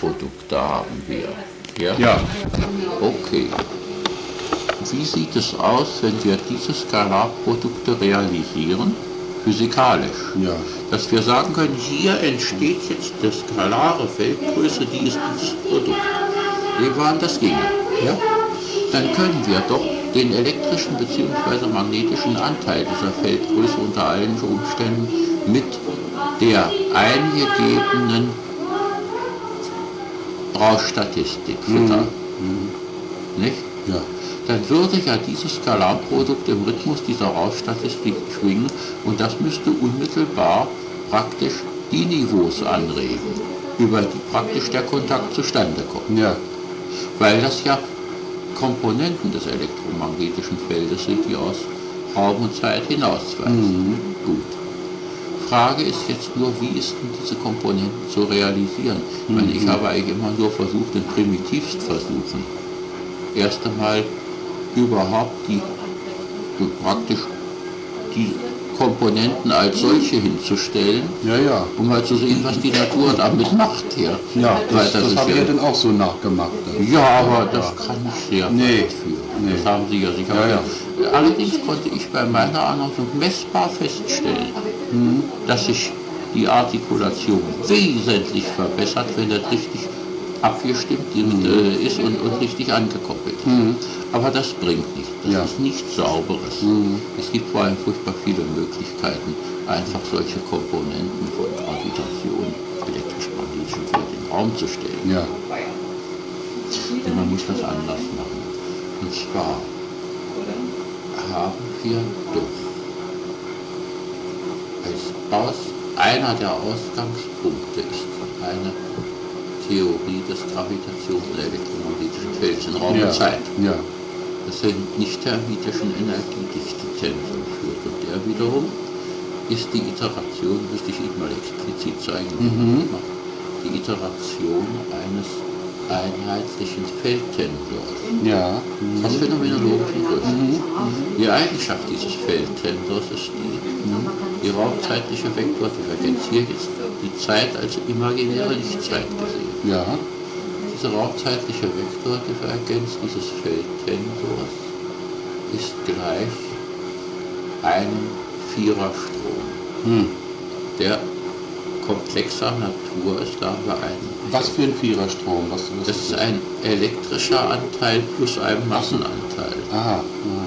Skalarprodukte haben wir. Ja? Ja. Okay. Wie sieht es aus, wenn wir diese Skalarprodukte realisieren? Physikalisch. Ja. Dass wir sagen können, hier entsteht jetzt die skalare Feldgröße, die ist dieses Produkt. Nehmen wir an, das ginge. Ja? Dann können wir doch den elektrischen bzw. magnetischen Anteil dieser Feldgröße unter allen Umständen mit der eingegebenen Rauschstatistik füttern. Nicht? Ja. Dann würde ja dieses Skalarprodukt im Rhythmus dieser Rauschstatistik schwingen und das müsste unmittelbar praktisch die Niveaus anregen, über die praktisch der Kontakt zustande kommt. Ja. Weil das ja Komponenten des elektromagnetischen Feldes sind, die aus Raum und Zeit hinausweisen. Gut. Frage ist jetzt nur, wie ist denn diese Komponenten zu realisieren? Ich meine, ich habe eigentlich immer nur versucht, in Primitivstversuchen erst einmal überhaupt praktisch die Komponenten als solche hinzustellen, Ja. um mal zu sehen, was die Natur damit macht hier. Ja, das habe ich ja ja dann auch so nachgemacht. ja, aber das kann nicht sehr weit führen. Nee. Das haben Sie ja sicher. Ja. Allerdings konnte ich bei meiner Anordnung messbar feststellen, dass sich die Artikulation wesentlich verbessert, wenn das richtig abgestimmt ist und richtig angekoppelt. Aber das bringt nichts. Das ist nichts Sauberes. Es gibt vor allem furchtbar viele Möglichkeiten, einfach solche Komponenten von Gravitation, elektrisch-magnetischem Feld in den Raum zu stellen. Ja. Denn man muss das anders machen. Und zwar haben wir doch einer der Ausgangspunkte ist eine Theorie des Gravitations- und elektromagnetischen Felds in Raum und Zeit. Ja. Das einen nicht-hermitischen Energiedichte-Tensor führt. Und der wiederum ist die Iteration, müsste ich Ihnen mal explizit zeigen, die Iteration eines einheitlichen Feldtensors. Ja. Aus phänomenologischen Gründen. Die Eigenschaft dieses Feldtensors ist die raumzeitliche Vektordivergenz. Hier ist die Zeit als imaginäre Lichtzeit gesehen. Ja. Diese raumzeitliche Vektordivergenz dieses Feldtensors ist gleich einem Viererstrom, der komplexer Natur ist. Da haben wir einen. Was für ein Viererstrom? Das ist ein elektrischer Anteil plus ein Massenanteil. Aha.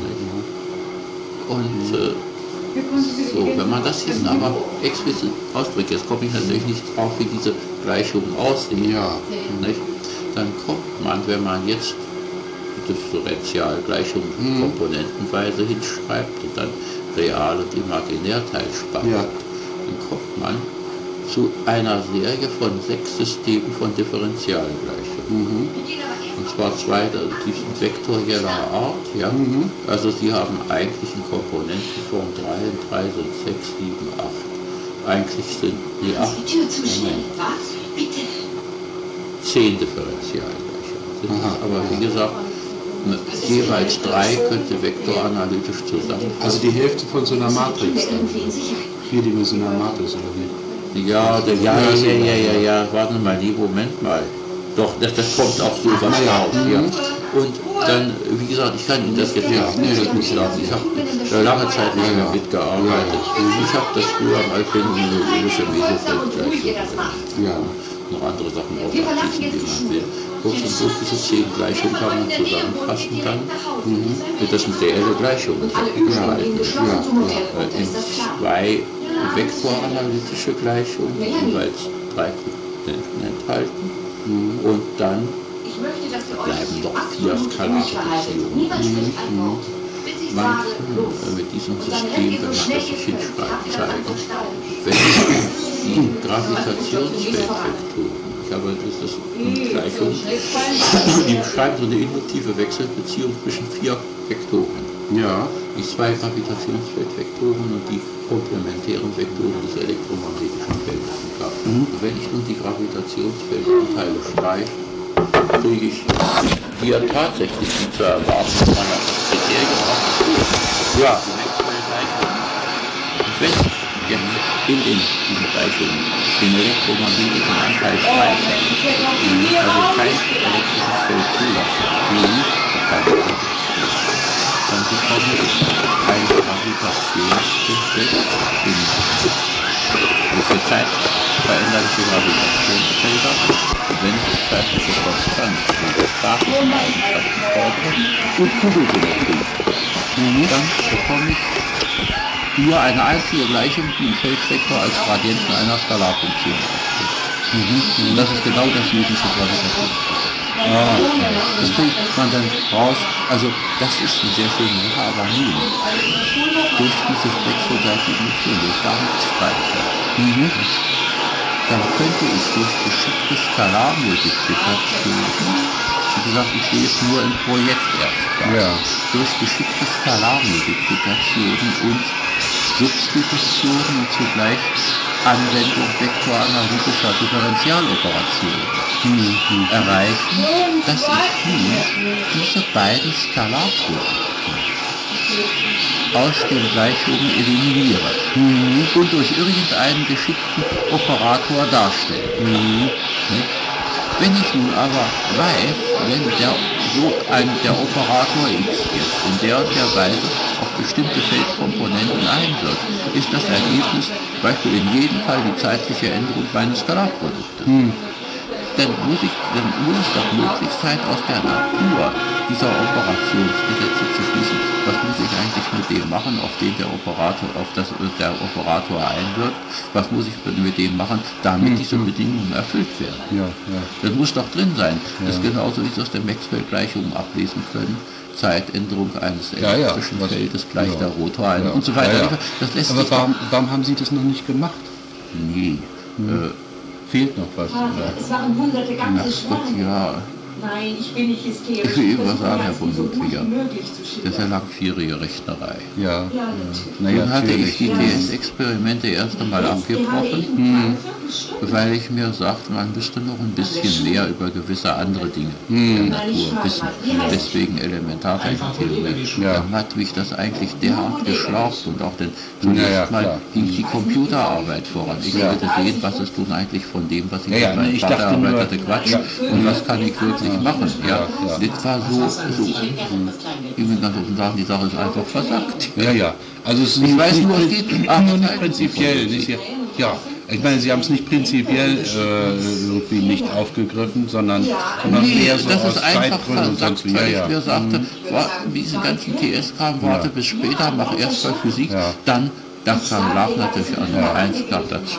Und so, wenn man das jetzt aber explizit ausdrückt, jetzt komme ich natürlich nicht drauf, wie diese Gleichungen aussehen, nicht? Dann kommt man, wenn man jetzt Differentialgleichungen komponentenweise hinschreibt und dann Real- und Imaginärteil spart, dann kommt man zu einer Serie von 6 Systemen von Differentialgleichungen. Und zwar zwei, die sind vektorieller Art, ja. Also sie haben eigentlich in Komponentenform 3 und 3 sind 6, 7, 8. Eigentlich sind die 8, 10 Differentialgleichungen. Aber wie gesagt, jeweils 3 könnte vektoranalytisch zusammenfassen. Also die Hälfte von so einer Matrix dann. Vierdimensionale Matrix oder wie? Ja, warten Sie mal, Moment mal. Doch, das kommt auch so was raus. Ja. Und dann, wie gesagt, ich kann Ihnen das jetzt nicht sagen. Ich habe lange Zeit nicht mehr mitgearbeitet. Ich habe das früher mal phänomenologische Mesofeldgleichung. Noch andere Sachen auch abschließen, wie man will. Und durch diese 10 Gleichungen kann man zusammenfassen dann, das sind reelle Gleichungen, gestalten. In 2 vektoranalytische Gleichungen, jeweils 3 Komponenten enthalten. Und dann bleiben noch 4 skalare Beziehungen. Man kann mit diesem System, wenn man das sich hinschreibt, zeigen, wenn die Gravitationsfeldvektoren, ich habe das Gleichung, die beschreiben so eine induktive Wechselbeziehung zwischen 4 Vektoren. Die 2 Gravitationsfeldvektoren und die komplementären Vektoren des elektromagnetischen Feldes. Und wenn ich nun die Gravitationsfeldanteile streiche, kriege ich hier tatsächlich die zu erwarten von einer Kriterien auf. Und wenn jetzt in diesen Gleichungen den elektromagnetischen Anteil streichen, also kein elektrisches Feld zulassen, dann bekomme ich ein Gravitationseffekt in gewisse Zeit veränderliche Gravitationsfelder, wenn ich zeitliche Konstanz und statische Eigenschaften fordere und Kugelsymmetrie. Dann bekomme ich nur eine einzige Gleichung, die einen Feldvektor als Gradienten einer Skalarfunktion ausdrückt. Und das ist genau das Newtonsche Gravitationsgesetz. Das kriegt man dann raus, also das ist eine sehr schöne Sache, aber nun, durch diese wechselseitigen Gründe, gar nichts speichern. Dann könnte ich durch geschickte Skalarmultiplikationen, wie gesagt, ich sehe es nur im Projekt erst, durch geschickte Skalarmultiplikationen und Substitutionen und zugleich Anwendung vektoranalytischer Differentialoperationen erreichen, dass ich nun diese beiden Skalarprodukte aus den Gleichungen eliminiere und durch irgendeinen geschickten Operator darstelle. Wenn ich nun aber weiß, wenn der Operator X jetzt in der und der Weise auf bestimmte Feldkomponenten einwirkt, ist das Ergebnis zum Beispiel in jedem Fall die zeitliche Änderung meines Skalarproduktes. Dann muss es doch möglich sein, aus der Natur dieser Operationsgesetze zu schließen, was muss ich eigentlich mit dem machen, auf den der Operator einwirkt, was muss ich mit dem machen, damit diese Bedingungen erfüllt werden. Das muss doch drin sein. Das ist genauso, wie Sie aus der Maxwell-Gleichung ablesen können. Zeitänderung eines elektrischen Feldes gleich der Rotor und so weiter. Das lässt aber warum haben Sie das noch nicht gemacht? Nee. Fehlt noch was? Es waren hunderte ganze Ja. Nein, ich bin nicht hysterisch. Ich will Ihnen was sagen, Herr von Ludwiger. Das ist ja langwierige Rechnerei. Nun hatte ich die TS-Experimente erst einmal abgebrochen, weil ich mir sagte, man müsste noch ein bisschen mehr über gewisse andere Dinge der Natur wissen. Deswegen Elementarteilchentheorie. Dann hat mich das eigentlich derart geschlaucht und auch zunächst mal ging die Computerarbeit voran. Ich wollte sehen, was ist nun eigentlich von dem, was ich mit meinem Vater arbeitete, Quatsch und was kann ich wirklich machen. Das war so ich will ganz offen sagen, die Sache ist einfach versackt. Also es ist ich weiß nur, es geht nicht prinzipiell. Ich meine, Sie haben es nicht prinzipiell irgendwie nicht aufgegriffen, sondern eher so das aus ist einfach Zeitgründen und versackt, weil ich mir sagte, diese ganzen TS-Kram, warte bis später, mach erst mal Physik, dann das lag natürlich an Nummer 1 dazu.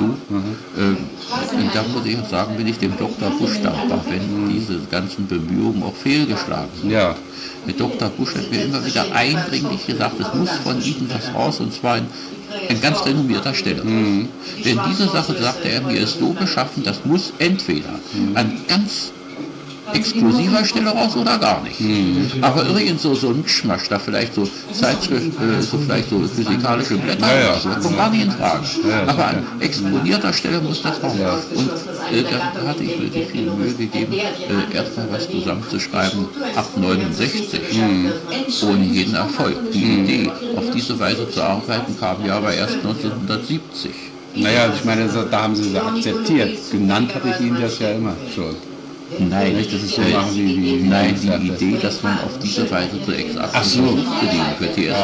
Und da muss ich auch sagen, bin ich dem Dr. Busch dankbar, wenn diese ganzen Bemühungen auch fehlgeschlagen sind. Mit Dr. Busch hat mir immer wieder eindringlich gesagt, es muss von Ihnen was raus, und zwar ein ganz renommierter Stelle. Denn diese Sache, sagte er mir, ist so beschaffen, das muss entweder an ganz exklusiver Stelle raus oder gar nicht. Aber irgend so ein Mischmasch, da vielleicht so Zeitschriften, vielleicht so physikalische Blätter oder so, das kommt gar nicht in Frage. Aber an exponierter Stelle muss das raus. Und da hatte ich mir die viel Mühe gegeben, erstmal was zusammenzuschreiben ab 69, ohne jeden Erfolg. Die Idee, auf diese Weise zu arbeiten, kam ja aber erst 1970. Ich meine, da haben Sie sie akzeptiert. Genannt hatte ich Ihnen das ja immer schon. Nein, nicht, dass es so machen wie nein, die Idee, dass man auf diese Weise so exakt bedienen für die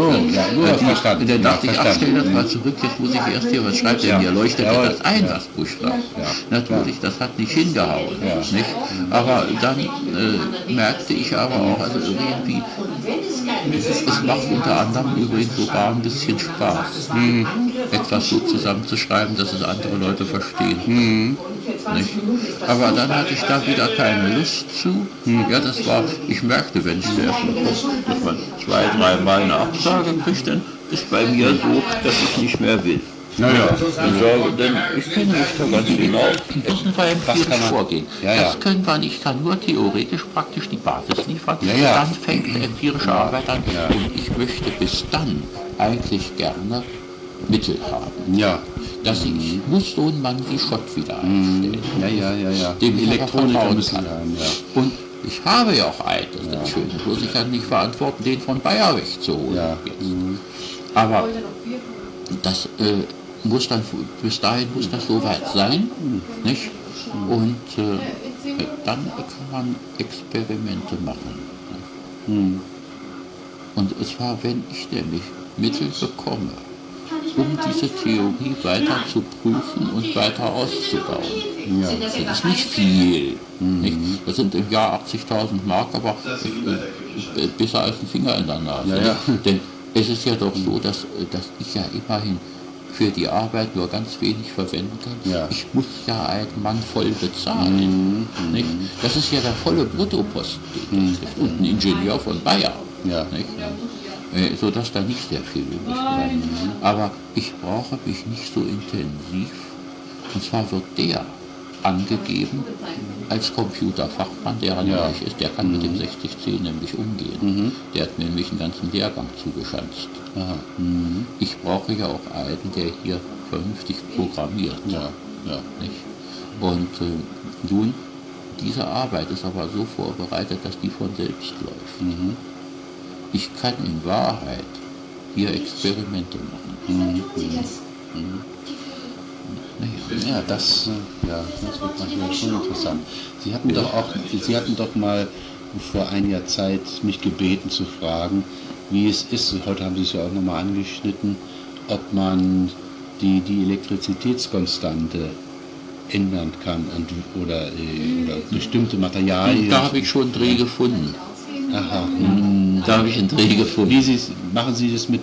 erste dann dachte ich, stell das mal zurück, jetzt muss ich erst hier was schreiben, denn mir leuchtet das ein, was Busch sagt. Natürlich, das hat nicht hingehauen, nicht? Aber dann merkte ich aber auch, also irgendwie, es macht unter anderem übrigens sogar ein bisschen Spaß, etwas so zusammenzuschreiben, dass es andere Leute verstehen. Nicht? Aber dann hatte ich da wieder keine Lust zu. Das war, ich merkte, wenn ich zuerst mal gucke, dass man 2-3 Mal eine Absage kriegt, dann ist bei mir so, dass ich nicht mehr will. Denn ich kenne mich da ganz genau. Erstens war empirisch vorgehen. Das können wir nicht, ich kann nur theoretisch praktisch die Basis liefern. Dann fängt die empirische Arbeit an. Und ich möchte bis dann eigentlich gerne Mittel haben. Ich muss so einen Mann wie Schott wieder einstellen. Dem Elektroniker müssen haben. Und ich habe ja auch einen, das ist das Schöne. Bloß ich kann nicht verantworten, den von Bayer wegzuholen. Aber das muss dann, bis dahin muss das soweit sein, nicht? Und dann kann man Experimente machen. Und zwar, wenn ich nämlich Mittel bekomme, um diese Theorie weiter zu prüfen und weiter auszubauen. Ja. Das ist nicht viel. Nicht? Das sind im Jahr 80.000 Mark, aber besser als ein Finger in der Nase. Ja, ja. Denn es ist ja doch so, dass ich ja immerhin für die Arbeit nur ganz wenig verwenden kann. Ja. Ich muss ja einen Mann voll bezahlen. Nicht? Das ist ja der volle Bruttoposten, den das trifft. Und ein Ingenieur von Bayer. Ja. Nicht? Sodass da nicht sehr viel übrig bleibt. Aber ich brauche mich nicht so intensiv. Und zwar wird der angegeben als Computerfachmann, der reich ist, der kann mit dem 6010 nämlich umgehen. Der hat mir nämlich einen ganzen Lehrgang zugeschanzt. Ich brauche ja auch einen, der hier vernünftig programmiert. Ja. Ja. Nicht? Und nun, diese Arbeit ist aber so vorbereitet, dass die von selbst läuft. Ich kann in Wahrheit hier Experimente machen. Ja, das wird manchmal schon interessant. Sie hatten doch mal vor einiger Zeit mich gebeten zu fragen, wie es ist, heute haben Sie es ja auch nochmal angeschnitten, ob man die Elektrizitätskonstante ändern kann oder bestimmte Materialien. Da habe ich schon einen Dreh gefunden. Aha. Da habe ich einen Dreh gefunden. Machen Sie das mit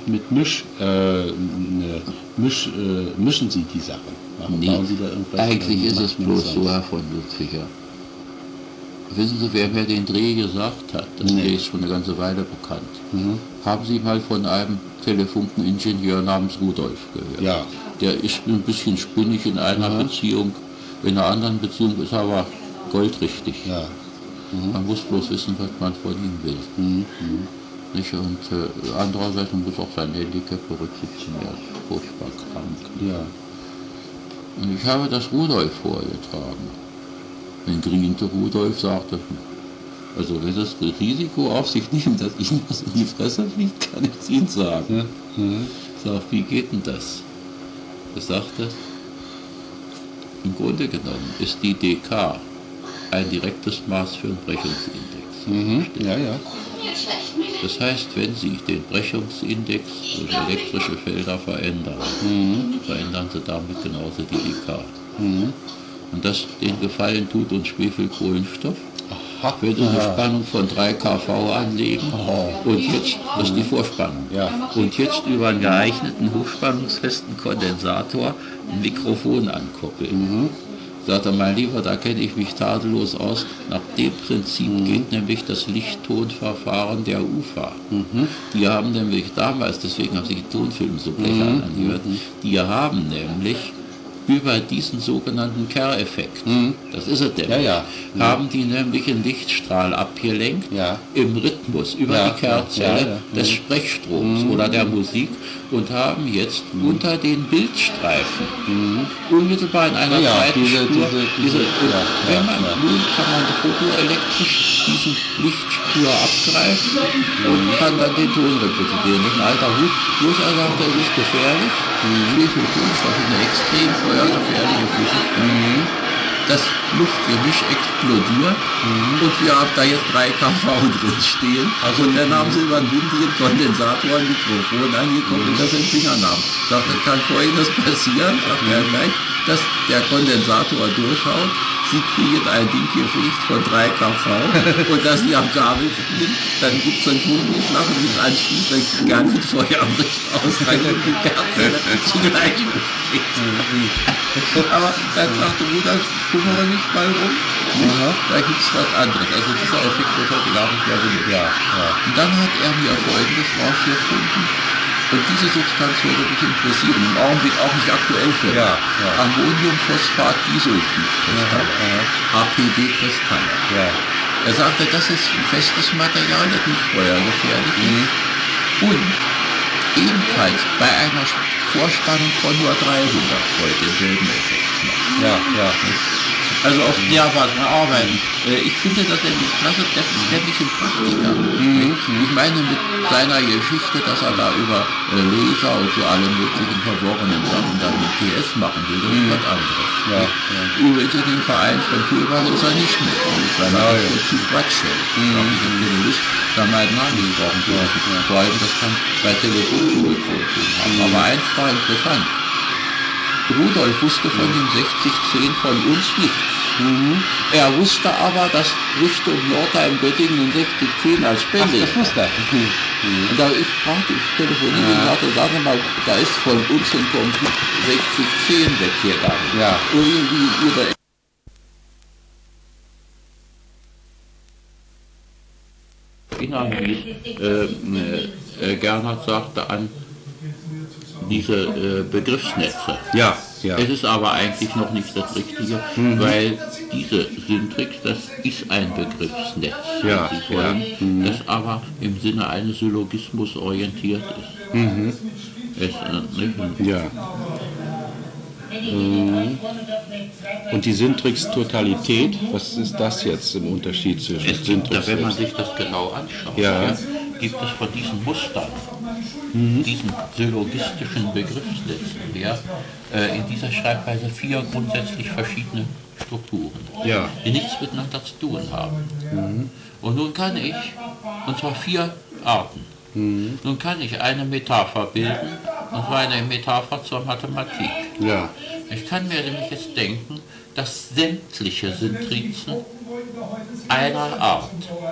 mischen Sie die Sachen? Bauen Sie da irgendwas? Eigentlich ist es bloß so, Herr von Ludwiger. Wissen Sie, wer mir den Dreh gesagt hat? Das Dreh ist schon eine ganze Weile bekannt. Haben Sie mal von einem Telefunkeningenieur namens Rudolf gehört? Ja. Der ist ein bisschen spinnig in einer Beziehung, in einer anderen Beziehung ist er aber goldrichtig. Ja. Man muss bloß wissen, was man von ihm will. Nicht? Und andererseits muss auch sein Handicap berücksichtigen, er ist furchtbar krank. Ja. Und ich habe das Rudolf vorgetragen. Wenn griente Rudolf sagte, also wenn das Risiko auf sich nehmen, dass ihm was in die Fresse fliegt, kann ich es Ihnen sagen. Ich sage, wie geht denn das? Er sagte, im Grunde genommen ist die dk ein direktes Maß für den Brechungsindex. Ja, ja. Das heißt, wenn Sie den Brechungsindex durch elektrische Felder verändern, verändern Sie damit genauso die dk. Und das den Gefallen tut uns Schwefelkohlenstoff. Wenn Sie eine Spannung von 3 kV anlegen und jetzt, das ist die Vorspannung, und jetzt über einen geeigneten hochspannungsfesten Kondensator ein Mikrofon ankoppeln. Sagt er, mein Lieber, da kenne ich mich tadellos aus. Nach dem Prinzip geht nämlich das Lichttonverfahren der UFA. Die haben nämlich damals, deswegen haben sie die Tonfilme so blechern angehört, die haben nämlich über diesen sogenannten Kerr-Effekt, das ist es nämlich, haben die nämlich einen Lichtstrahl abgelenkt im Rhythmus über die Kerrzelle des Sprechstroms oder der Musik und haben jetzt unter den Bildstreifen unmittelbar in einer Breitenspur wenn man nun kann man fotoelektrisch diesen Lichtspur abgreifen und kann dann den Ton repräsentieren. Das ist ein alter Hut, bloß er sagt, das ist gefährlich. Schwefelkohlenstoff ist eine extrem feuergefährliche Physik. Das Luftgemisch explodiert und wir haben da jetzt 3 kV drin stehen. Und dann haben sie über einen windigen Kondensator ein Mikrofon angekoppelt, das in Fingern haben. Sagt, das kann Folgendes passieren, sagt er gleich, dass der Kondensator durchhaut. Sie kriegen ein Ding hier fliegt von 3 kV und dass Sie am Kabel ziehen, dann gibt es einen Kugelschlag und es anschließt, dann gar nicht Feuer bricht aus, dann kommt die Kerze zugleich besteht. Aber dann sagte Rudolf, gucken wir nicht mal rum, da gibt es was anderes. Also dieser Effekt wird heute gar nicht mehr benutzt. Und dann hat er mir Folgendes rausgefunden. Und diese Substanz würde mich interessieren, im Augenblick auch nicht aktuell für Ammoniumphosphat-Disulfid-Kristalle, APD-Kristalle. Er sagte, das ist ein festes Material, das nicht feuergefährlich ist. Und ebenfalls bei einer Vorspannung von nur 300 Volt denselben Effekt macht. Also auf derartigen Arbeiten. Ich finde das nämlich klasse, das ist nämlich ein Praktiker. Ich meine mit seiner Geschichte, dass er da über Laser und so alle möglichen verworrenen Sachen dann mit PS machen will, das ist was anderes. Ja, Übrigens in dem Verein von Kühlmann ist er nicht mit, weil er das zu Quatsch hält. Ich habe keine Lust, da mal nachgesprochen zu lassen. Vor allem, das kann bei Telefonschule haben. Aber eins war interessant. Rudolf wusste von dem 6010 von uns nichts. Er wusste aber, dass Richtung Nordheim-Göttingen ein 6010 als Spende ist. Das wusste er. Und da ich fragte, ich telefonierte und sagte, sag mal, da ist von uns ein Computer 6010 weggegangen. Ja. Irgendwie über Gernhardt sagte an diese Begriffsnetze. Ja, ja. Es ist aber eigentlich noch nicht das Richtige, weil diese Syntrix, das ist ein Begriffsnetz, Ja, Sie wollen, das aber im Sinne eines Syllogismus orientiert ist. Nicht? Ja. Und die Syntrix-Totalität, was ist das jetzt im Unterschied zwischen Es gibt, Syntrix? wenn man sich das genau anschaut, Ja. gibt es von diesen Mustern, diesen syllogistischen Begriffsnetzen, in dieser Schreibweise 4 grundsätzlich verschiedene Strukturen, Ja. die nichts miteinander zu tun haben. Und nun kann ich, und zwar 4 Arten, nun kann ich eine Metapher bilden, und zwar eine Metapher zur Mathematik. Ja. Ich kann mir nämlich jetzt denken, dass sämtliche Syntrizen einer Art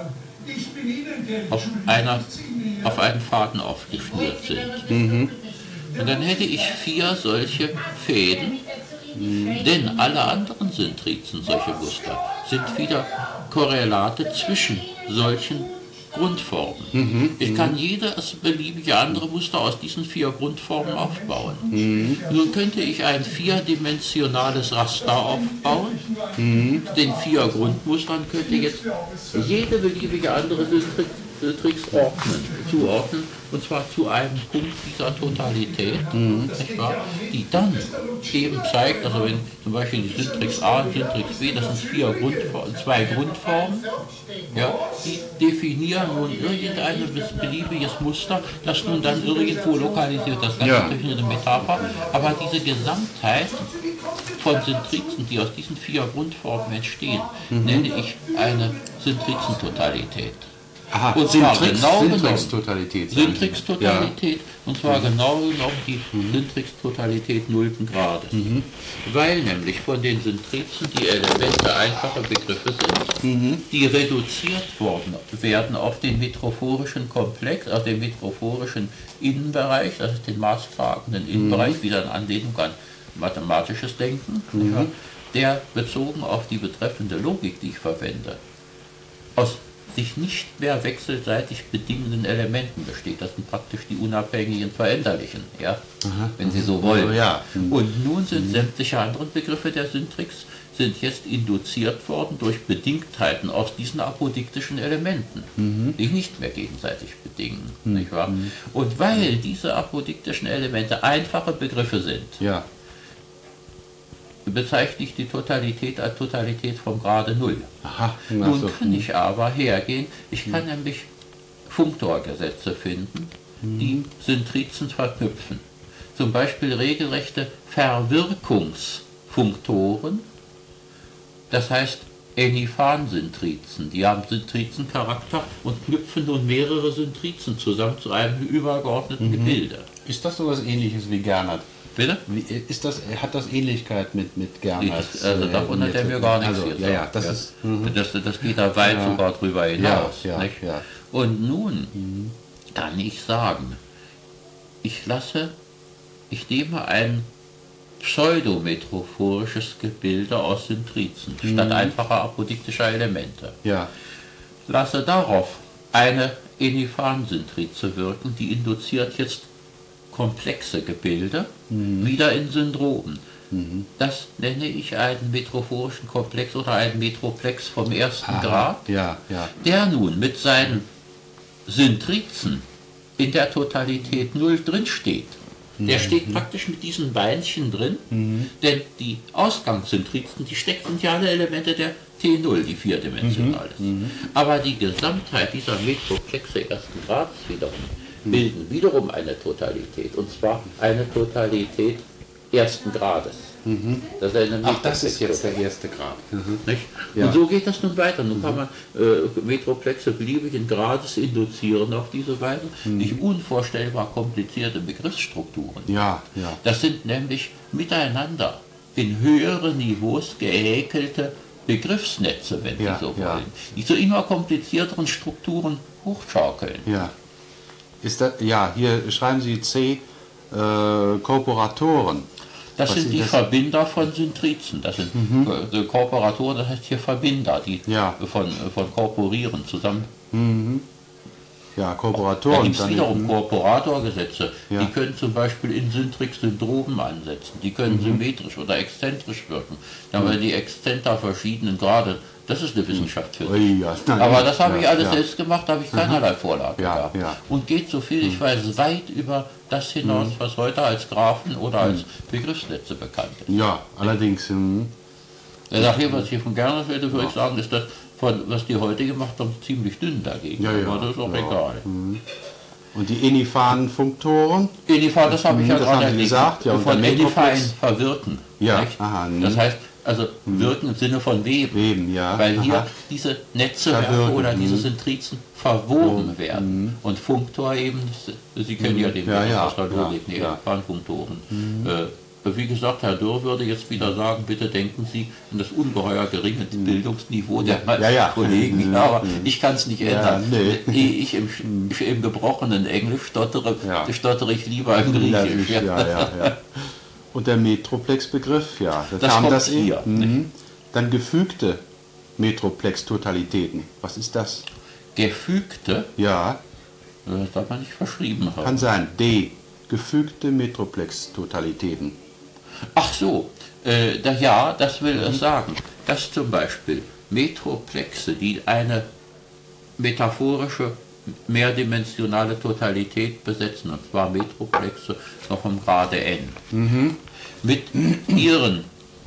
auf einen Faden aufgeschnürt sind. Und dann hätte ich 4 solche Fäden, denn alle anderen Syntrizen, solche Muster, sind wieder Korrelate zwischen solchen Grundformen. Ich kann jedes beliebige andere Muster aus diesen 4 Grundformen aufbauen. Nun könnte ich ein 4-dimensionales Raster aufbauen. Den 4 Grundmustern könnte jetzt jede beliebige andere Syntrix zuordnen, und zwar zu einem Punkt dieser Totalität, nicht wahr? Die dann eben zeigt, also wenn zum Beispiel die Syntrix A und Syntrix B, das sind 2 Grundformen, ja, die definieren nun irgendein beliebiges Muster, das nun dann irgendwo lokalisiert, das Ganze durch eine Metapher, aber diese Gesamtheit von Syntrizen, die aus diesen 4 Grundformen entstehen, nenne ich eine Syntrizen-Totalität. Aha, Und zwar genau genommen Syntrix-Totalität. Syntrix-Totalität, und zwar genau genommen die Syntrix-Totalität 0. Grades. Weil nämlich von den Syntrizen die Elemente einfache Begriffe sind, die reduziert werden auf den metrophorischen Komplex, auf den metrophorischen Innenbereich, das ist den maßtragenden Innenbereich, wieder in Anlehnung an mathematisches Denken, der bezogen auf die betreffende Logik, die ich verwende, aus sich nicht mehr wechselseitig bedingenden Elementen besteht. Das sind praktisch die unabhängigen Veränderlichen, ja? Wenn Sie so wollen. Ja. Und nun sind sämtliche anderen Begriffe der Syntrix sind jetzt induziert worden durch Bedingtheiten aus diesen apodiktischen Elementen, die nicht mehr gegenseitig bedingen. Nicht wahr? Und weil diese apodiktischen Elemente einfache Begriffe sind, Ja. bezeichne ich die Totalität als Totalität vom Grade 0. Aha. Nun kann ich aber hergehen, ich kann nämlich Funktorgesetze finden, die Syntrizen verknüpfen. Zum Beispiel regelrechte Verwirkungsfunktoren, das heißt Eniphan-Syntrizen, die haben Syntrizencharakter und knüpfen nun mehrere Syntrizen zusammen zu einem übergeordneten Gebilde. Ist das so was Ähnliches wie Gernhardt? Bitte? Hat das Ähnlichkeit mit Gernhardt? Also davon hat er mir gar nichts gesagt. gesagt. Ja, das ist... Das geht da weit sogar drüber hinaus. Ja, nicht? ja. Und nun kann ich sagen, ich nehme ein pseudometrophorisches Gebilde aus Syntrizen statt einfacher apodiktischer Elemente. Ja. Lasse darauf eine Eniphan-Syntrize wirken, die induziert jetzt komplexe Gebilde, wieder in Syndromen. Das nenne ich einen metrophorischen Komplex oder einen Metroplex vom 1. Grad, der nun mit seinen Syntrizen in der Totalität 0 drinsteht. Der steht praktisch mit diesen Beinchen drin, denn die Ausgangssyntrizen, die sind ja alle Elemente der T0, die vierdimensional ist. Aber die Gesamtheit dieser Metroplexe ersten Grades wiederum bilden wiederum eine Totalität, und zwar eine Totalität ersten Grades. Das ist eine Ach, das ist jetzt der erste Grad. Nicht? Ja. Und so geht das nun weiter. Nun kann man Metroplexe beliebigen Grades induzieren auf diese Weise, nicht unvorstellbar komplizierte Begriffsstrukturen. Ja, ja. Das sind nämlich miteinander in höhere Niveaus gehäkelte Begriffsnetze, wenn Ja, Sie so ja. wollen, die zu immer komplizierteren Strukturen hochschaukeln. Ja. Ist das, ja, hier schreiben Sie C, Korporatoren. Das Was sind sind die das? Verbinder von Syntrizen. Das sind Korporatoren, das heißt hier Verbinder, die Ja. von Korporieren zusammen. Ja, Da Korporatoren. gibt es dann- wiederum Korporatorgesetze. Ja. Die können zum Beispiel in Syntrix-Syndromen ansetzen. Die können symmetrisch oder exzentrisch wirken. Dann werden die Exzenter verschiedenen Grade. Das ist eine Wissenschaft für sich. Ui, ja, nein, Aber das habe ich ja, alles ja. selbst gemacht, da habe ich keinerlei Vorlage Ja, gehabt. ja. Und geht, so viel ich weiß, weit über das hinaus, was heute als Graphen oder als Begriffsnetze bekannt ist. Ja, allerdings. Nachher, was ich hier von Gerner rede, würde ich sagen, ist das, was die heute gemacht haben, ziemlich dünn dagegen. Ja, ja, Aber das ist auch ja. egal. Und die eniphanen Funktoren? Enifa, das habe ich ja Das gerade haben Sie erklärt. gesagt, ja, und Von der Enifa Metroplex? in verwirken. Ja, nicht? aha, Das heißt, also wirken im Sinne von weben. Weben, ja, Weil hier aha. diese Netzwerke Verwirken, oder diese Syntrizen verwoben werden. Und Funktor eben, Sie kennen ja den Ja, Begriff ja, aus der Logik, ja, die ja. Funktoren. Wie gesagt, Herr Dürr würde jetzt wieder sagen, bitte denken Sie an das ungeheuer geringe Bildungsniveau der meisten Ja, ja. Kollegen. Ja, aber ich kann es nicht ändern. nee. Ehe ich im gebrochenen Englisch stottere, Ja. stottere ich lieber im Griechisch. Ja, ja, ja. Und der Metroplex-Begriff, ja, da Das kam kommt das hier, Dann gefügte Metroplex-Totalitäten. Was ist das? Gefügte, Ja, das darf man nicht verschrieben haben. kann sein. D. Gefügte Metroplex-Totalitäten. Ach so, ja, das will es sagen, dass zum Beispiel Metroplexe, die eine metaphorische mehrdimensionale Totalität besetzen, und zwar Metroplexe noch im Grade n, mit ihren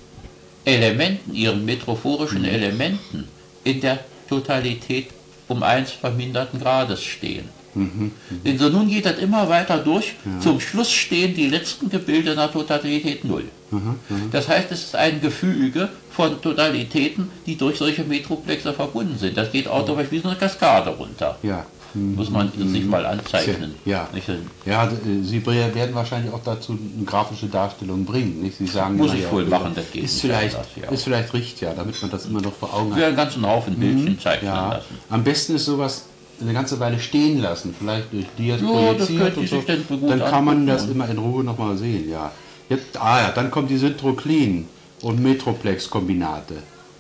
Elementen, ihren metaphorischen Elementen in der Totalität um 1 verminderten Grades stehen. Denn so nun geht das immer weiter durch, zum Schluss stehen die letzten Gebilde in der Totalität 0. Das heißt, es ist ein Gefüge von Totalitäten, die durch solche Metroplexe verbunden sind. Das geht automatisch wie so eine Kaskade runter. Ja. Muss man sich mal anzeichnen. Ja. Nicht? Ja, Sie werden wahrscheinlich auch dazu eine grafische Darstellung bringen. Nicht? Sie sagen Muss immer, ich ja, wohl machen, das geht ist nicht vielleicht, anders, ja. ist vielleicht richtig, ja, damit man das immer noch vor Augen Wir hat. werden einen ganzen Haufen Bildchen zeichnen Ja. lassen. Am besten ist sowas eine ganze Weile stehen lassen, vielleicht durch Dias Ja, das projiziert könnte und so. sich dann gut Dann kann man angucken das und- immer in Ruhe nochmal sehen, ja. Jetzt, ja, dann kommen die Syntroklinen und Metroplex-Kombinate.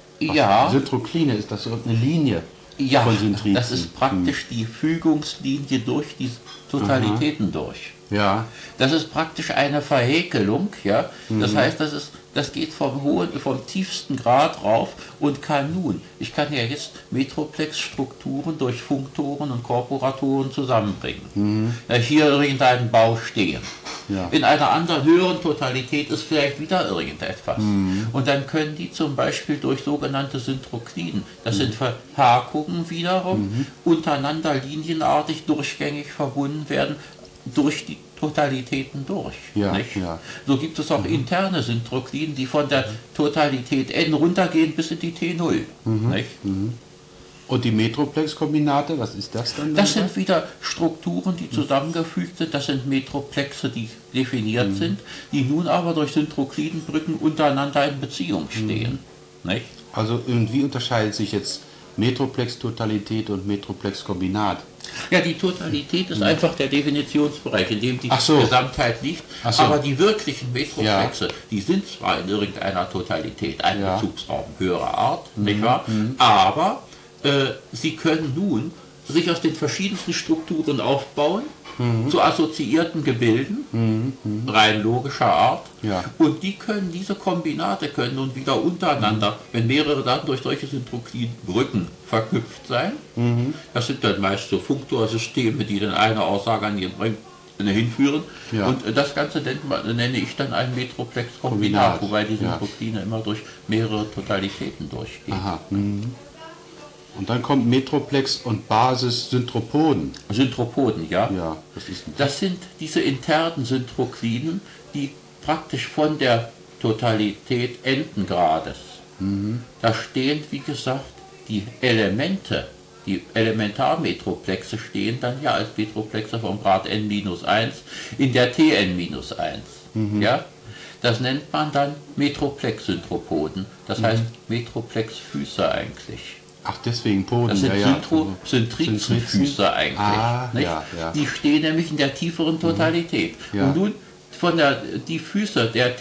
Ja, Syntrokline, ist das so eine Linie ja, von Syntrizen? das ist praktisch die Fügungslinie durch die Totalitäten durch. Ja, Das ist praktisch eine Verhäkelung, ja. Das heißt, das geht vom tiefsten Grad rauf und kann nun, ich kann ja jetzt Metroplex-Strukturen durch Funktoren und Korporatoren zusammenbringen. Ja, hier irgendein Bau stehen. Ja. In einer anderen höheren Totalität ist vielleicht wieder irgendetwas. Und dann können die zum Beispiel durch sogenannte Syntrokliden, das sind Verhakungen wiederum, untereinander linienartig durchgängig verbunden werden, durch die Totalitäten durch. Ja, nicht? ja. So gibt es auch interne Syntrokliden, die von der Totalität n runtergehen bis in die T0. Nicht? und die Metroplex-Kombinate, was ist das dann? Das sind wieder Strukturen, die zusammengefügt sind. Das sind Metroplexe, die definiert sind, die nun aber durch Syntroklidenbrücken untereinander in Beziehung stehen. Nicht? Also und wie unterscheidet sich jetzt Metroplex-Totalität und Metroplex-Kombinat? Ja, die Totalität ist einfach der Definitionsbereich, in dem die Ach so. Gesamtheit liegt, Ach so. aber die wirklichen Metroplexe, die sind zwar in irgendeiner Totalität ein Ja. Bezugsraum höherer Art, nicht wahr? Aber sie können nun sich aus den verschiedensten Strukturen aufbauen, zu assoziierten Gebilden, rein logischer Art, Ja. und diese Kombinate können nun wieder untereinander, wenn mehrere dann durch solche Syntroklidbrücken verknüpft sein. Das sind dann meist so Funktorsysteme, die dann eine Aussage an ihren hinführen. Ja. Und das Ganze nenne ich dann ein Metroplex-Kombinat, wobei die Ja. Syntrokline immer durch mehrere Totalitäten durchgeht. Aha. Und dann kommt Metroplex und Basis Syntropoden. Syntropoden, ja. Ja, das ist Das sind diese internen Syntroklinen, die praktisch von der Totalität enden Grades. Da stehen, wie gesagt, die Elemente, die Elementarmetroplexe stehen dann ja als Metroplexe vom Grad n-1 in der Tn-1. Ja? Das nennt man dann Metroplex-Syntropoden, das heißt Metroplex-Füße eigentlich. Ach, deswegen Poden. Das sind ja, ja. Syntrizenfüße eigentlich. Nicht? Ja, ja. Die stehen nämlich in der tieferen Totalität. Ja. Und nun die Füße der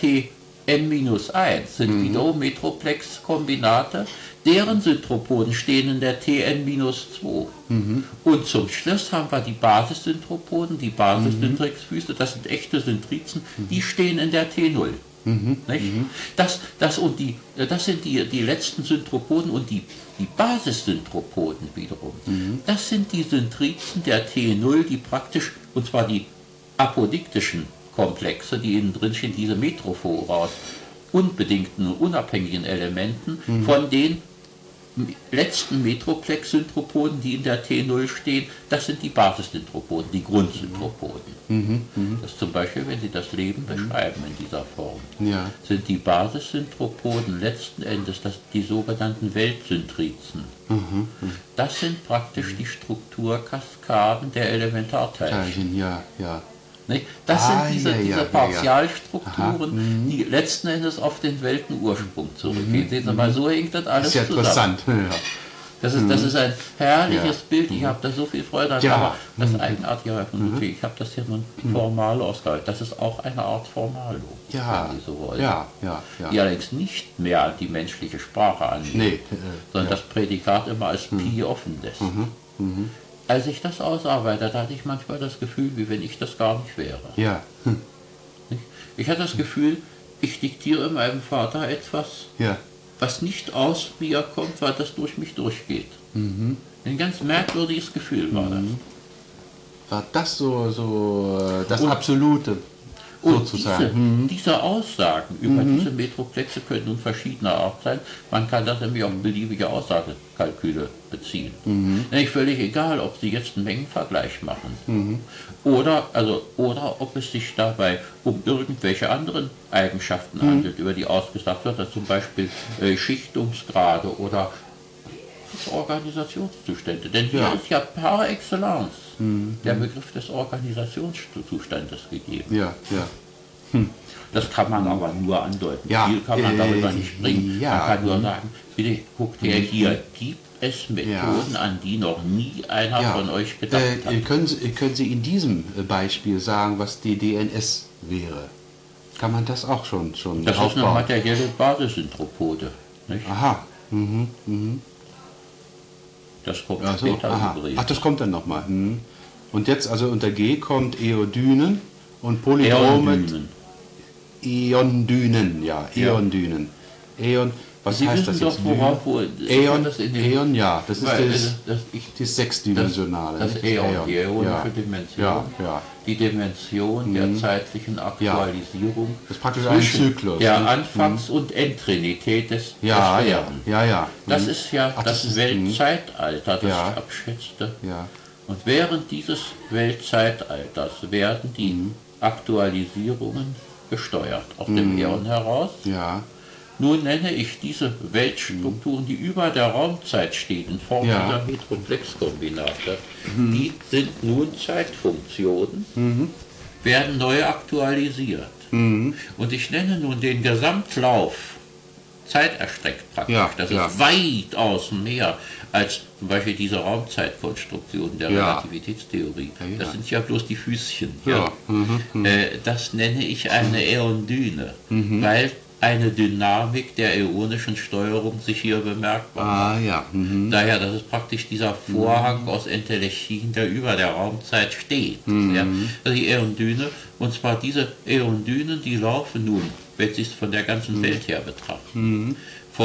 Tn-1 sind wiederum Metroplex-Kombinate, deren Syntropoden stehen in der Tn-2. Und zum Schluss haben wir die Basissyntropoden, die Basissyntrixfüße, das sind echte Syntrizen, die stehen in der T0. Nicht? Das sind die letzten Syntropoden und die Basissyntropoden wiederum. Das sind die Syntrizen der T0, die praktisch, und zwar die apodiktischen Komplexe, die innen drin stehen, diese Metrophora aus unbedingten und unabhängigen Elementen von den letzten Metroplex-Syntropoden, die in der T0 stehen, das sind die Basissyntropoden, die Grundsyntropoden. Das zum Beispiel, wenn Sie das Leben beschreiben in dieser Form, Ja. sind die Basissyntropoden letzten Endes die sogenannten Weltsyntrizen. Das sind praktisch die Strukturkaskaden der Elementarteilchen. Teilchen, ja, ja. Nicht? Das sind diese Partialstrukturen, Aha, die letzten Endes auf den Weltenursprung zurückgehen. Sehen Sie mal, so hängt das alles Ist ja zusammen. interessant. Ja. Das ist ein herrliches Ja. Bild, ich habe da so viel Freude an, Ja. aber das Eigenartige von Ludwig, ich habe das hier nun formal ausgehalten. Das ist auch eine Art Formalum, Ja, wenn Sie so wollen. ja, ja, ja. Die allerdings nicht mehr an die menschliche Sprache angeht, Nee, sondern ja. das Prädikat immer als Pi offen lässt. Als ich das ausarbeitete, hatte ich manchmal das Gefühl, wie wenn ich das gar nicht wäre. Ja. Ich hatte das Gefühl, ich diktiere meinem Vater etwas, Ja. was nicht aus mir kommt, weil das durch mich durchgeht. Ein ganz merkwürdiges Gefühl war das. War das so das Und- Absolute Und sozusagen? diese Aussagen über diese Metroplexe können nun verschiedener Art sein. Man kann das nämlich auf beliebige Aussagekalküle beziehen. Nämlich völlig egal, ob Sie jetzt einen Mengenvergleich machen oder ob es sich dabei um irgendwelche anderen Eigenschaften handelt, über die ausgesagt wird, also zum Beispiel Schichtungsgrade oder Organisationszustände. Denn hier Ja. ist ja par excellence der Begriff des Organisationszustandes gegeben. Ja, ja. Das kann man aber nur andeuten. Ja, Viel kann man darüber nicht bringen. ja, Man kann nur sagen, bitte guckt her, hier gibt es Methoden, an die noch nie einer Ja. von euch gedacht hat. Können Sie in diesem Beispiel sagen, was die DNS wäre? Kann man das auch schon Das ist eine aufbauen? materielle Basissynthropode. Nicht? Aha. Das kommt Also, später aha. übrigens. Ach, das kommt dann nochmal. Und jetzt, also unter G kommt Eodynen und Polydrome. Äondynen. Eondünen, ja, Ja. Eondünen. Eon, was Sie heißt wissen das doch, jetzt? wo Eon, das in den Eon, ja, das ist Weil, das sechsdimensionale. Das nicht? Äon, die äonische ja. Dimension, Ja, ja. die Dimension der zeitlichen Aktualisierung Das ist praktisch ein zwischen Zyklus, der ne? Anfangs- und Endtrinität des Ja, ja, Sterns. ja, ja. Das ist ja Ach, das das ist- Weltzeitalter, das Ja. ich abschätzte. Ja. Und während dieses Weltzeitalters werden die Aktualisierungen gesteuert aus dem Äon heraus. Ja, Nun nenne ich diese Weltstrukturen, die über der Raumzeit stehen, in Form Ja. dieser Metroplex-Kombinate, die sind nun Zeitfunktionen, werden neu aktualisiert. Und ich nenne nun den Gesamtlauf zeiterstreckt praktisch. Ja, Das ja. ist weitaus mehr als zum Beispiel diese Raumzeitkonstruktion der Ja. Relativitätstheorie. Ja, ja. Das sind ja bloß die Füßchen. Ja. Das nenne ich eine Äondyne, weil eine Dynamik der äonischen Steuerung sich hier bemerkbar macht. Ah, ja. Daher, das ist praktisch dieser Vorhang aus Entelechin, der über der Raumzeit steht. Ja? Also die Äondyne, und zwar diese Äondynen, die laufen nun, wenn Sie es von der ganzen Welt her betrachten, vom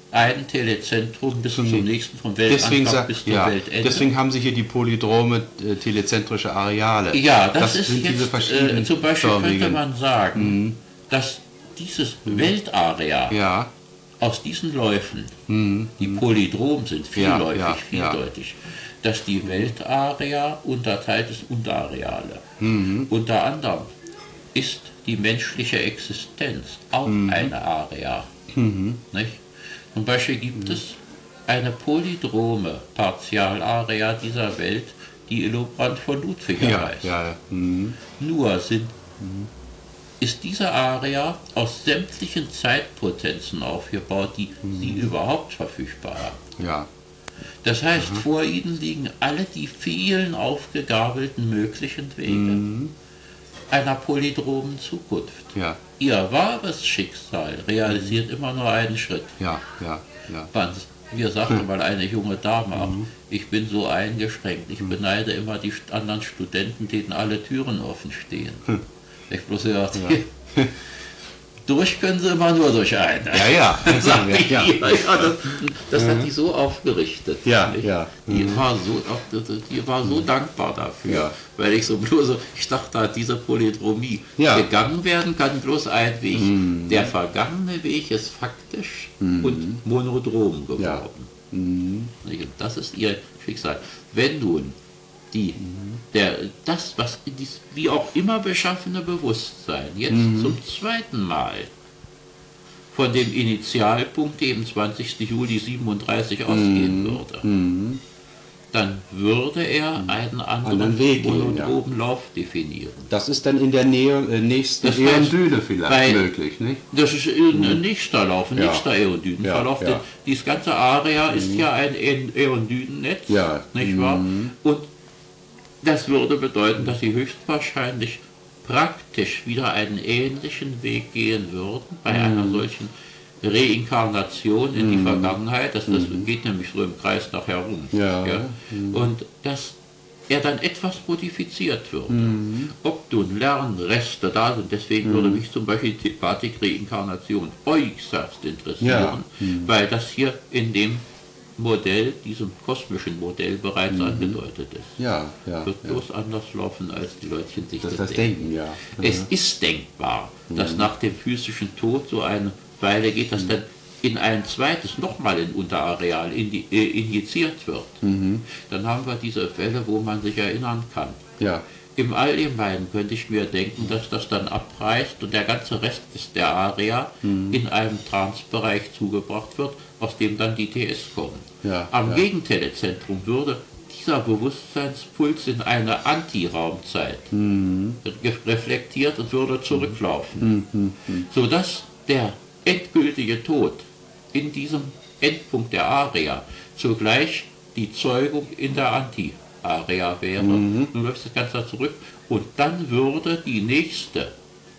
ein Telezentrum bis zum nächsten, vom Deswegen, Weltanfang bis zum Weltende. deswegen haben Sie hier die Polydrome telezentrische Areale. Ja, das ist sind diese jetzt, verschiedenen zum Beispiel könnte förmigen. man sagen, dass dieses Weltarea Ja, aus diesen Läufen, die Polydrom sind, vielläufig, ja, ja. vieldeutig, dass die Weltarea unterteilt ist unter Areale. Unter anderem ist die menschliche Existenz auch eine Area. Nicht? Zum Beispiel gibt es eine polydrome Partialarea dieser Welt, die Illobrand von Ludwiger ja, heißt. ja. Nur ist diese Area aus sämtlichen Zeitpotenzen aufgebaut, die sie überhaupt verfügbar haben. Ja, Das heißt, vor ihnen liegen alle die vielen aufgegabelten möglichen Wege einer polydromen Zukunft. ja, Ihr wahres Schicksal realisiert immer nur einen Schritt. ja, ja, ja. Mir sagte mal eine junge Dame, ach, ich bin so eingeschränkt, ich beneide immer die anderen Studenten, denen alle Türen offen stehen. Ich bloß gesagt, durch können sie immer nur durch eine. Ja, das sagen wir. Ja. Das hat die so aufgerichtet. Ja, nicht? ja. Die war so dankbar dafür, Ja. weil ich dachte, diese Polydromie Ja. gegangen werden kann bloß ein Weg. Der vergangene Weg ist faktisch und monodrom geworden. Nicht? Und das ist ihr Schicksal. Wenn nun das, was dieses wie auch immer beschaffene Bewusstsein jetzt zum zweiten Mal von dem Initialpunkt, dem 20. Juli 37 ausgehen würde, dann würde er einen anderen Weg gehen, monodromen Lauf definieren. Das ist dann in der nächsten Das heißt, Eondyle vielleicht bei- möglich, nicht? Das ist ein nächster Lauf, ein Ja. nächster Eondydenverlauf. Ja, ja. Dieses ganze Area ist ja ein Eondydennetz, Ja. nicht wahr? Und das würde bedeuten, dass sie höchstwahrscheinlich praktisch wieder einen ähnlichen Weg gehen würden bei einer solchen Reinkarnation in die Vergangenheit. Das geht nämlich so im Kreis nachher rum. Ja. Und dass er dann etwas modifiziert würde. Ob nun Lernreste da sind, deswegen würde mich zum Beispiel die Batik-Reinkarnation äußerst interessieren, weil das hier in dem Modell, diesem kosmischen Modell bereits angedeutet ist. Ja, Wird bloß anders laufen, als die Leutchen sich Das das Denken, ja. Es ist denkbar, dass nach dem physischen Tod so eine Weile geht, dass dann in ein zweites nochmal in Unterareal injiziert wird. Dann haben wir diese Fälle, wo man sich erinnern kann. Ja, Im Allgemeinen könnte ich mir denken, dass das dann abreißt und der ganze Rest der Area in einem Transbereich zugebracht wird, aus dem dann die TS kommen. Ja, Am ja. Gegentellezentrum würde dieser Bewusstseinspuls in eine Antiraumzeit reflektiert und würde zurücklaufen, sodass der endgültige Tod in diesem Endpunkt der Area zugleich die Zeugung in der Anti-Area wäre. Nun läuft das Ganze zurück und dann würde die nächste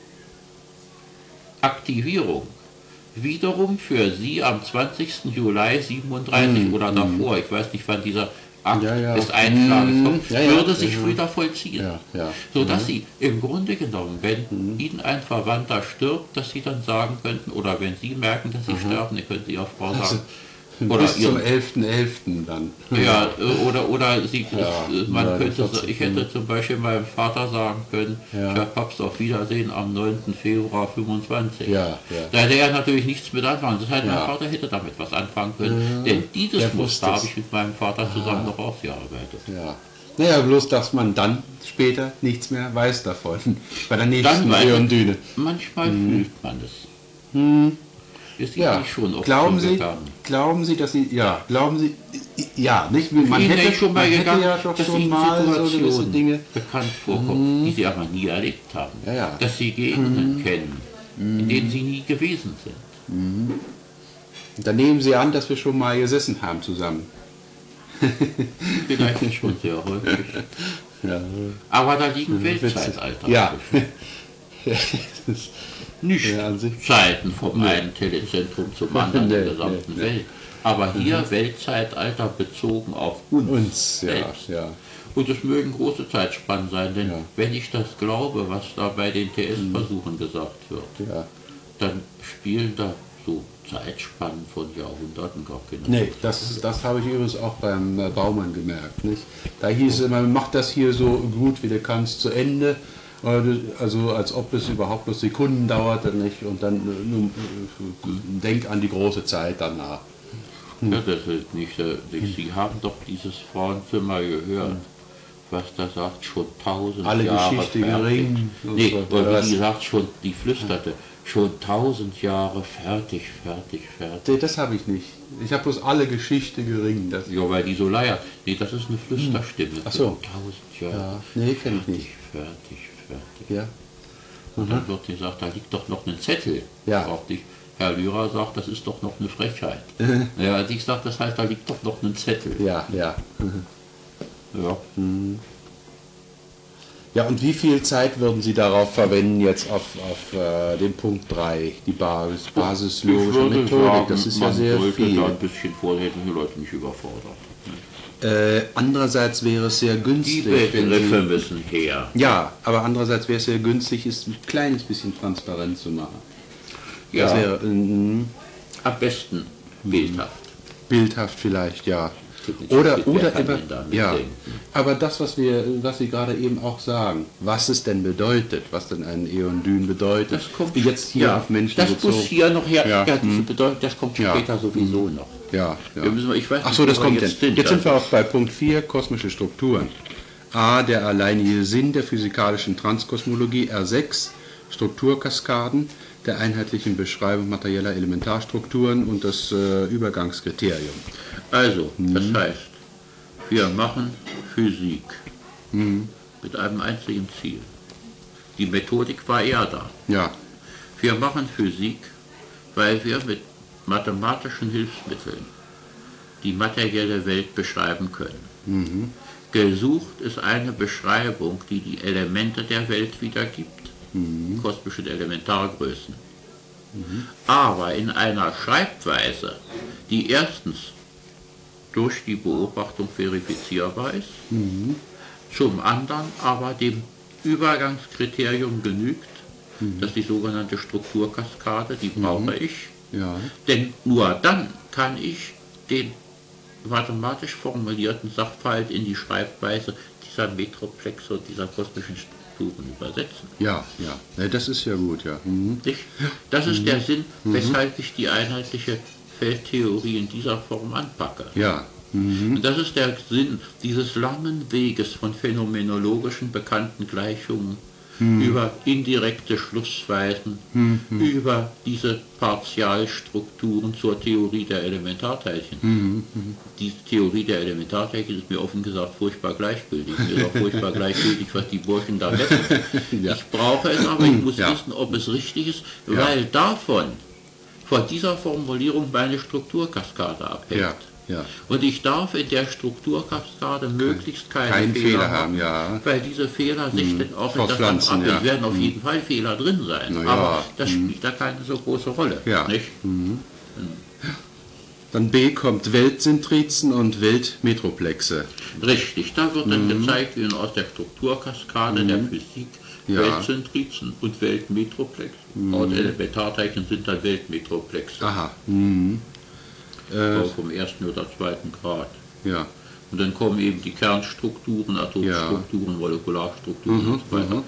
Aktivierung wiederum für Sie am 20. Juli 37 oder davor, ich weiß nicht, wann dieser Akt des Einschlages kommt, würde sich wieder vollziehen. Sodass Sie im Grunde genommen, wenn Ihnen ein Verwandter stirbt, dass Sie dann sagen könnten, oder wenn Sie merken, dass Sie sterben, dann können Sie Ihrer Frau sagen, oder bis zum 11.11. dann. ja, oder sie, man ja, könnte, 40, ich hätte zum Beispiel meinem Vater sagen können, Herr Papst, auf Wiedersehen am 9. Februar 25. Ja. Da hätte er natürlich nichts mit anfangen. Das heißt, mein Vater hätte damit was anfangen können, denn dieses Der Muster wusste habe es. ich mit meinem Vater zusammen noch ausgearbeitet. Ja. Naja, bloß, dass man dann später nichts mehr weiß davon. Bei der nächsten Dann weiß Eondyle. Manchmal fühlt man es. Ist Ja, Ihnen schon oft glauben so Sie, gegangen? glauben Sie, dass Sie, ja, glauben Sie, ja, nicht? Man Ihnen hätte, ist schon mal man hätte gegangen, ja doch dass schon Ihnen mal so gewisse Situationen Dinge. bekannt vorkommen, die Sie aber nie erlebt haben. Ja, ja. Dass Sie Gegenden kennen, in denen Sie nie gewesen sind. Und dann nehmen Sie an, dass wir schon mal gesessen haben zusammen. Vielleicht schon sehr häufig. Ja, Aber da liegen Weltzeitalter ja. zwischen. Nicht Ja, an sich. Zeiten vom einen Telezentrum zum anderen der gesamten Welt. Aber hier Weltzeitalter bezogen auf uns, Uns, ja, selbst. ja. Und es mögen große Zeitspannen sein, denn Ja. wenn ich das glaube, was da bei den TS-Versuchen gesagt wird, Ja. dann spielen da so Zeitspannen von Jahrhunderten gar keine. Nee, das habe ich übrigens auch beim Baumann gemerkt. Nicht? Da hieß es immer, mach das hier so gut wie du kannst zu Ende, also als ob es überhaupt bloß Sekunden dauerte, nicht? Und dann denk an die große Zeit danach. Ja, das ist nicht, Sie haben doch dieses Frauenzimmer gehört, was da sagt, schon 1000 Alle Jahre Geschichte fertig. gering. Nee, oder aber was? wie gesagt, schon, die flüsterte, schon 1000 Jahre fertig. Nee, das habe ich nicht. Ich habe bloß alle Geschichte gering. Das Ja, weil die so leiert. Nee, das ist eine Flüsterstimme. Ach so. 1000 Jahre. Ja, nee, kenn ich nicht. Fertig. ja. Und dann wird gesagt, da liegt doch noch ein Zettel. Ja. Fragt dich. Herr Lyra sagt, das ist doch noch eine Frechheit. Ja, ich sage, das heißt, da liegt doch noch ein Zettel. Ja. Ja. Ja, und wie viel Zeit würden Sie darauf verwenden, jetzt auf den Punkt 3, die basislogische Methodik? Das ist ja man sehr sollte viel. da ein bisschen vorsichtig, die Leute nicht überfordern. Andererseits wäre es sehr Die günstig, wenn Begriffe Sie, müssen her. ja, aber andererseits wäre es sehr günstig, es ein kleines bisschen transparent zu machen. Das Ja, wäre am besten bildhaft. bildhaft vielleicht, ja. Wer Oder kann immer, denn da ja. mitdenken? Aber das, was Sie gerade eben auch sagen, was es denn bedeutet, was denn ein Eondyn bedeutet, Das kommt wie jetzt hier auf Menschen das bezogen. muss hier noch her. Ja. Ja, diese Bedeutung, das kommt Ja. später sowieso noch. Ja, ja. Wir müssen, ich weiß Ach so, nicht, das wo wir kommt jetzt denn. sind. Jetzt sind wir auch bei Punkt 4, kosmische Strukturen. A, der alleinige Sinn der physikalischen Transkosmologie. R6, Strukturkaskaden der einheitlichen Beschreibung materieller Elementarstrukturen und das Übergangskriterium. Also, das heißt, wir machen Physik mit einem einzigen Ziel. Die Methodik war eher da. Ja, Wir machen Physik, weil wir mit mathematischen Hilfsmitteln die materielle Welt beschreiben können. Gesucht ist eine Beschreibung, die die Elemente der Welt wiedergibt, kosmische Elementargrößen. Aber in einer Schreibweise, die erstens durch die Beobachtung verifizierbar ist, zum anderen aber dem Übergangskriterium genügt, das ist die sogenannte Strukturkaskade, die brauche ich, ja, denn nur dann kann ich den mathematisch formulierten Sachverhalt in die Schreibweise dieser Metroplexe und dieser kosmischen Strukturen übersetzen. ja, ja. Ja, das ist ja gut, ja. Nicht? Das ist der Sinn, weshalb ich die einheitliche Feldtheorie in dieser Form anpacke. Ja, Und das ist der Sinn dieses langen Weges von phänomenologischen bekannten Gleichungen über indirekte Schlussweisen, über diese Partialstrukturen zur Theorie der Elementarteilchen. Die Theorie der Elementarteilchen ist mir offen gesagt furchtbar gleichgültig. Mir ist auch furchtbar gleichgültig, was die Burschen da messen. Ja. Ich brauche es, aber ich muss Ja. wissen, ob es richtig ist, weil davon, von dieser Formulierung meine Strukturkaskade abhängt. ja, ja. Und ich darf in der Strukturkaskade möglichst keine Keinen Fehler Fehler haben, ja. weil diese Fehler sich dann auch in das Verpflanzen, abbilden. ja. Es werden auf jeden Fall Fehler drin sein, Na ja, aber das spielt da keine so große Rolle. Ja. Nicht? Dann B kommt Weltzentrizen und Weltmetroplexe. Richtig, da wird dann gezeigt, wie aus der Strukturkaskade der Physik Ja. Weltzentrizen und Weltmetroplex, und Elementarteilchen sind dann Weltmetroplexe, Aha. auch vom ersten oder zweiten Grad. Ja. Und dann kommen eben die Kernstrukturen, Atomstrukturen, Molekularstrukturen und so weiter.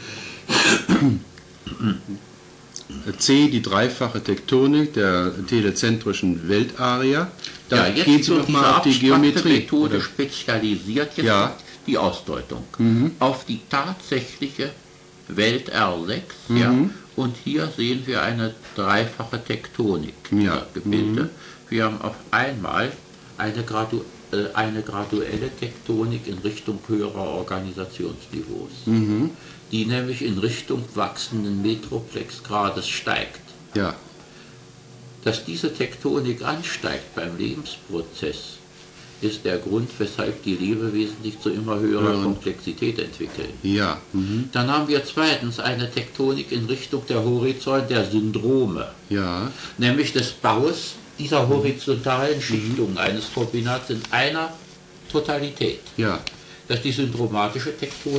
C, die dreifache Tektonik der telezentrischen Weltarea. Da Ja, jetzt geht es wird nochmal diese auf die abstrakte Geometrie. Methode Oder? spezialisiert, jetzt Ja. kommt die Ausdeutung, auf die tatsächliche Welt R6, ja, und hier sehen wir eine dreifache Tektonik Ja. Gebilde. Wir haben auf einmal eine graduelle Tektonik in Richtung höherer Organisationsniveaus, die nämlich in Richtung wachsenden Metroplexgrades steigt. Ja. Dass diese Tektonik ansteigt beim Lebensprozess, ist der Grund, weshalb die Lebewesen sich zu immer höherer Komplexität entwickeln. Ja. Dann haben wir zweitens eine Tektonik in Richtung der Horizont der Syndrome, Ja. nämlich des Baus dieser horizontalen Schichtungen eines Kombinats in einer Totalität. Ja. Das ist die syndromatische Tektonik,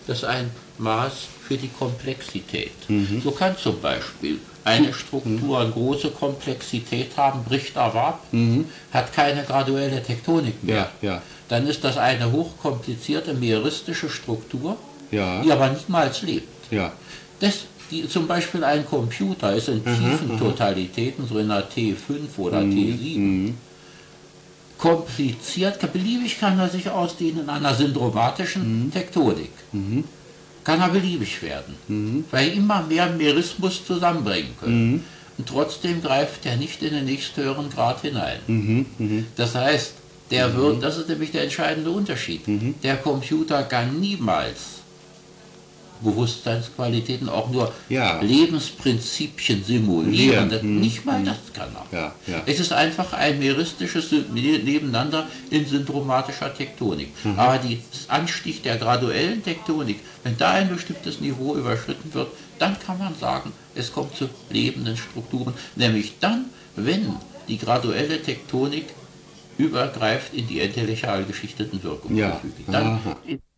das ist ein Maß für die Komplexität. So kann zum Beispiel eine Struktur eine große Komplexität haben, bricht aber ab, hat keine graduelle Tektonik mehr. Ja. Dann ist das eine hochkomplizierte meeristische Struktur, Ja. die aber niemals lebt. Ja. Zum Beispiel ein Computer ist in tiefen Totalitäten, so in einer T5 oder T7, kompliziert, beliebig kann er sich ausdehnen in einer syndromatischen Tektonik. Kann er beliebig werden, weil immer mehr Merismus zusammenbringen können. Und trotzdem greift er nicht in den nächsthöheren Grad hinein. Das heißt, das ist nämlich der entscheidende Unterschied. Der Computer kann niemals Bewusstseinsqualitäten, auch nur Lebensprinzipien simulieren. Nicht mal das kann er. Es ist einfach ein meristisches Nebeneinander in syndromatischer Tektonik. Aber der Anstieg der graduellen Tektonik, wenn da ein bestimmtes Niveau überschritten wird, dann kann man sagen, es kommt zu lebenden Strukturen. Nämlich dann, wenn die graduelle Tektonik übergreift in die entelechal geschichteten Wirkungsgefüge. Dann